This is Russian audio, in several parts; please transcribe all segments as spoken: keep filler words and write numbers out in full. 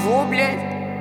Чего, блядь?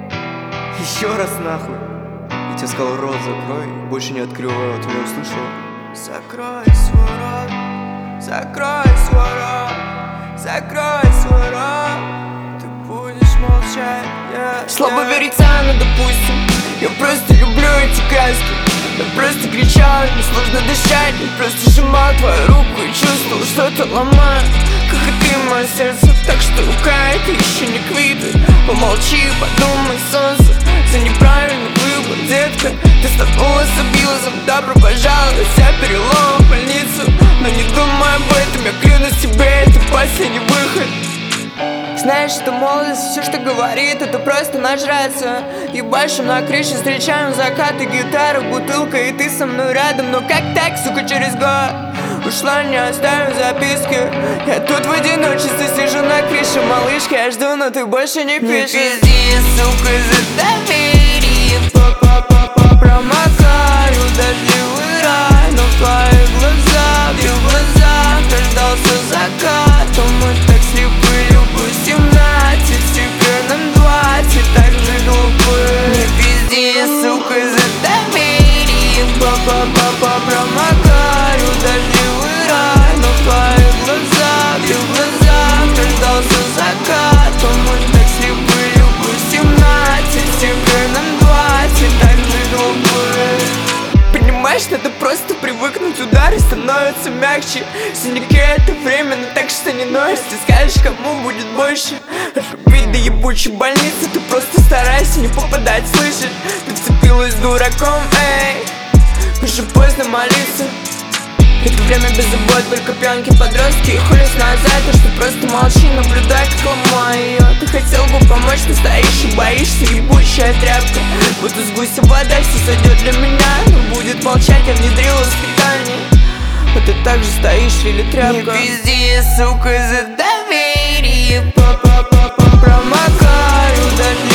Еще раз нахуй. Я тебе сказал, рот закрой, больше не открываю, ты меня услышал? Закрой свой рот, закрой свой рот, закрой свой рот. Ты будешь молчать, yeah, Слабо yeah. верится, но допустим. Я просто люблю эти краски. Я просто кричал, мне сложно дышать. Я просто сжимал твою руку и чувствовал, что-то ломает. Как и ты, мое сердце, так что рука это еще не квиты. Помолчи, подумай, солнце, за неправильный выбор, детка. Ты столкнулась с абьюзом, добро пожаловать, я перелом в больницу. Но не думай об этом, я клянусь тебе, это последний выход. Знаешь, что молодость, все, что говорит, это просто нажраться. Ебашим на крыше, встречаем закаты, гитара, бутылка, и ты со мной рядом. Но как так, сука, через год ушла, не оставив записки. Я тут в одиночестве сижу на крыше, малышка, я жду, но ты больше не пишешь. Не пизди, сука, за доверие. Па-па-па-па, промокаю дождливый рай. Но в твоих глазах, в твоих глазах дождался заката. Мы так слепы, семнадцать, теперь нам двадцать, так же глупы. Не пизди, сука, за доверие. Па-па-па-па, промокаю дождливый рай. Но в твоих глазах, в твоих глазах дождался закат. Мы так слепы, любы, семнадцать, теперь нам двадцать, так же глупы. Понимаешь, надо просто привыкнуть, удары становятся мягче. Синяки это временно, так что не нойся. Ты скажешь, кому будет больше рубить до ебучей больницы. Ты просто старайся не попадать, слышишь? Прицепилась дураком, эй, уже поздно молиться. Это время без забот, только пьянки, подростки и хулись назад. Так что просто молчи, наблюдай, как ломаю ее. Ты хотел бы помочь, ты стоишь и боишься, ебучая тряпка. Будто с гуся вода, все сойдет для меня. Но будет молчать, я внедрила воспитание. А ты так же стоишь или тряпка. Не пизди, сука, за доверие. Па-па-па-па, промокаю дождь.